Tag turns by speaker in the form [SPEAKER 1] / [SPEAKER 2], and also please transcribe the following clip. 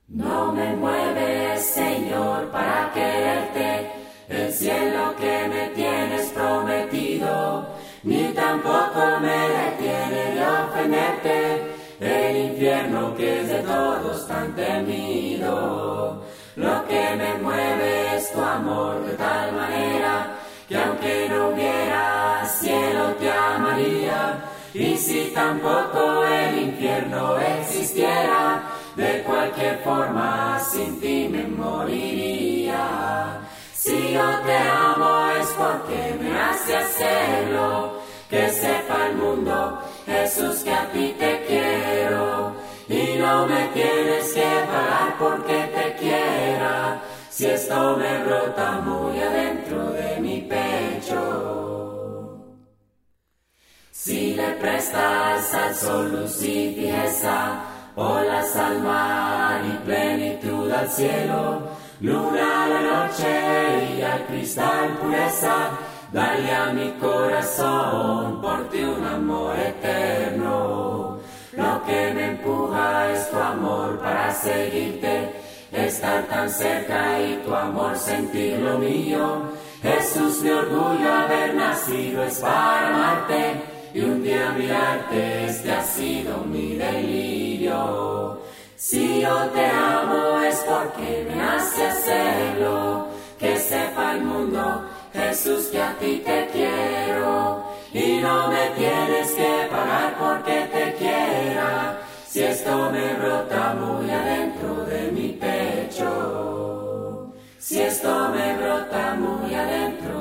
[SPEAKER 1] No me mueves, Señor, para quererte, el cielo que me tienes prometido, ni tampoco me detiene de ofenderte, el infierno que es de todos tan temido. Lo que me mueve es tu amor de tal manera, que aunque no hubiera cielo te amaría, y si tampoco el infierno existiera, de cualquier forma sin ti me moriría. Si yo te amo es porque me hace hacerlo, que sepa el mundo, Jesús, que a ti te quiero, y no me tienes que pagar porque te quiera, si esto me brota muy adentro de mi pecho. Si le prestas al sol luz y fijeza, olas al mar y plenitud al cielo, luna a la noche y al cristal pureza, dale a mi corazón por ti un amor eterno. Lo que me empuja es tu amor para seguirte, estar tan cerca y tu amor sentir lo mío. Jesús, mi orgullo haber nacido es para amarte, y un día mirarte este ha sido mi delirio. Si yo te amo es porque me hace hacerlo, que sepa el mundo, Jesús, que a ti te quiero, y no me tienes que pagar porque te quiera, si esto me brota muy adentro de mi pecho, si esto me brota muy adentro